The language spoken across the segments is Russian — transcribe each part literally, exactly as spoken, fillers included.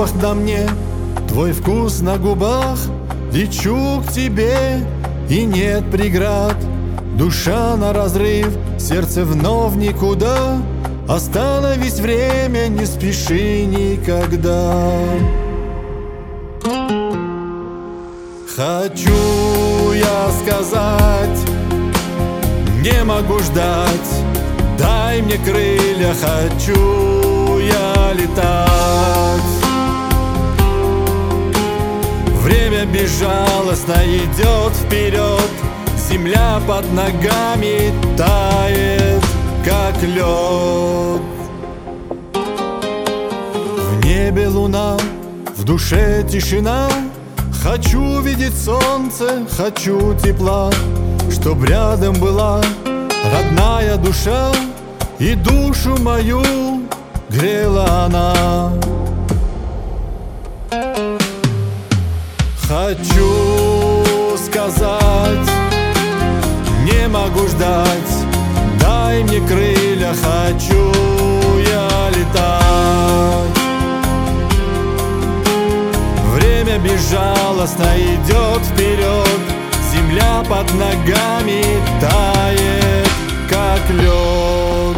запах на мне, твой вкус на губах. Лечу к тебе, и нет преград. Душа на разрыв, сердце вновь никуда. Остановись, время, не спеши никогда. Хочу я сказать, не могу ждать. Дай мне крылья, хочу я летать. Время безжалостно идет вперед. Земля под ногами тает, как лед. В небе луна, в душе тишина. Хочу видеть солнце, хочу тепла, чтоб рядом была родная душа, и душу мою грела она. Хочу сказать, не могу ждать. Дай мне крылья, хочу я летать. Время безжалостно идет вперед. Земля под ногами тает, как лед.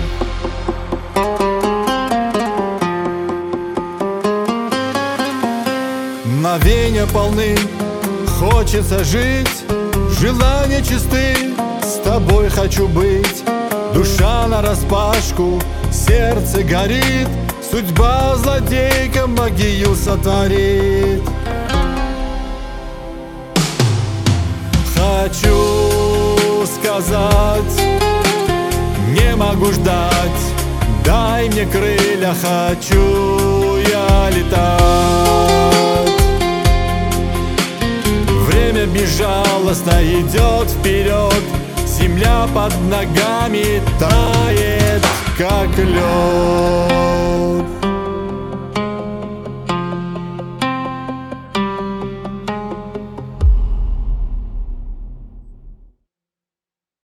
Мгновения полны, хочется жить. Желания чисты, с тобой хочу быть. Душа нараспашку, сердце горит. Судьба злодейка магию сотворит. Хочу сказать, не могу ждать. Дай мне крылья, хочу я летать. Время безжалостно идет вперед. Земля под ногами тает, как лед.